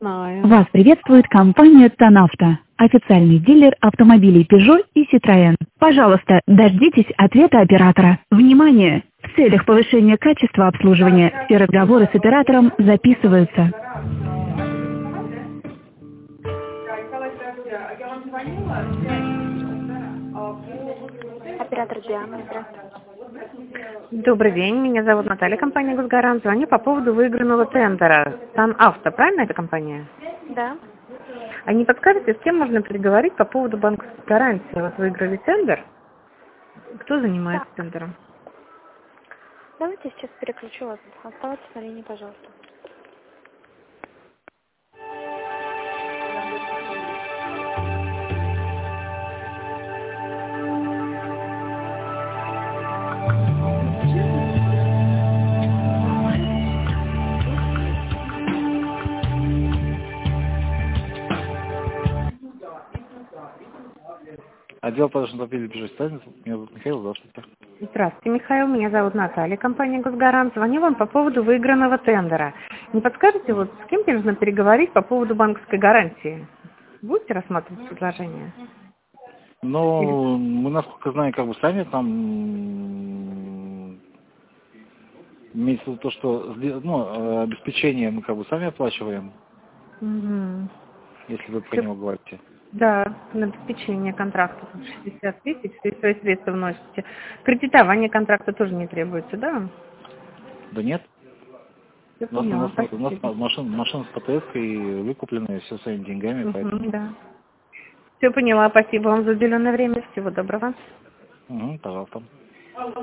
Знаю. Вас приветствует компания «Танавто», официальный дилер автомобилей Peugeot и Citroën. Пожалуйста, дождитесь ответа оператора. Внимание! В целях повышения качества обслуживания все разговоры с оператором записываются. Оператор Диана, здравствуйте. Добрый день, меня зовут Наталья, компания «Госгарант». Звоню по поводу выигранного тендера. «Танавто», правильно эта компания? Да. А не подскажете, с кем можно переговорить по поводу банковской гарантии? Вот выиграли тендер. Кто занимается тендером? Давайте сейчас переключу вас. Оставайтесь на линии, пожалуйста. Отдел продаж автомобилей Peugeot. Меня зовут Михаил, здравствуйте. Здравствуйте, Михаил, меня зовут Наталья, компания «Госгарант». Звоню вам по поводу выигранного тендера. Не подскажете, вот с кем мне нужно переговорить по поводу банковской гарантии? Будете рассматривать предложение? Ну, мы, насколько знаем, как бы сами там имеется в виду то, что обеспечение мы как бы сами оплачиваем, Угу. если вы про него говорите. Да, на обеспечение контракта 60 тысяч, вы свои средства вносите. Кредитование контракта тоже не требуется, да? Да нет. Я У нас поняла, машина с ПТС-кой выкупленная, все своими деньгами, поэтому... Да. Все поняла, спасибо вам за уделенное время, всего доброго. Пожалуйста.